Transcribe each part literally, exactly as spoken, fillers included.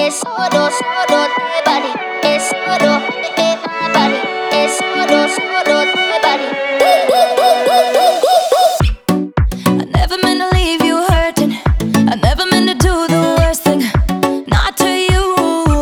es solo, solo de body, es solo de my body, es solo, solo de body. I never meant to leave you hurting. I never meant to do the worst thing, not to you.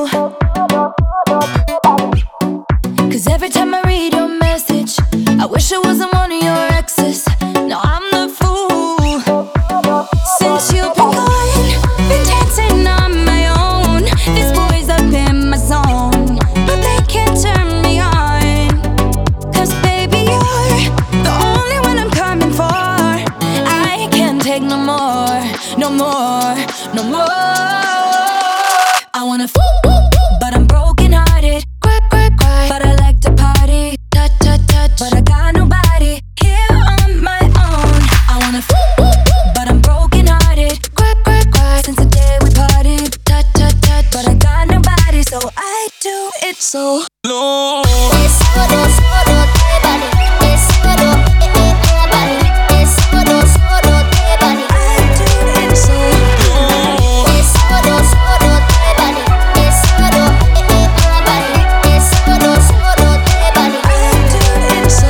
'Cause every time I read your message, I wish I wasn't one of your exes. No, I'm the fool. Since you've been gone, been dancing on my own. These boys up in my zone, but they can't turn me on. 'Cause baby, you're the only one I'm coming for. I can't take no more, no more, no more. I wanna f but I'm broken hearted. Cry, cry, cry, but I like to party. Touch, touch, touch, but I got nobody here on my own. I wanna f but I'm broken hearted. Cry, cry, cry, since the day we parted. Touch, touch, touch, but I got nobody, so I do it so No. es solo, solo de body, es solo de my body, es solo, solo de body. I do it so es solo, solo de body, es solo de my body, es solo, solo de body. I do it so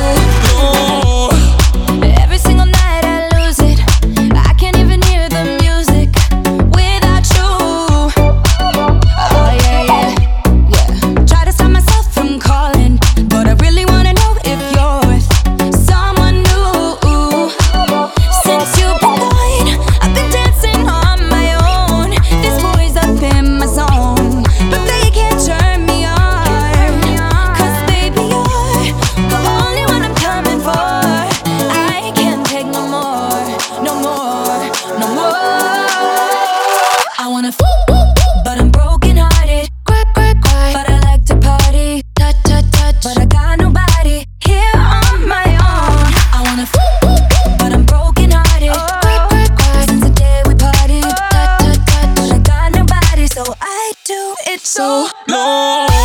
every single night I lose it. I can't even hear the music without you. Oh yeah, yeah, yeah. Try to stop myself from calling, but I really wanna know if you're with someone new. Since you've been gone, I've been dancing on my own. These boys up in my zone, but they can't turn me on. 'Cause baby, you're the only one I'm coming for. I can't take no more, no more, no more. I wanna f but I'm broken hearted. Cry, cry, cry, but I like to party. Touch, touch, touch, but I got nobody here on my own. I wanna f but I'm broken hearted. Cry, cry, cry, since the day we parted. Touch, touch, touch, but I got nobody, so I do it so No.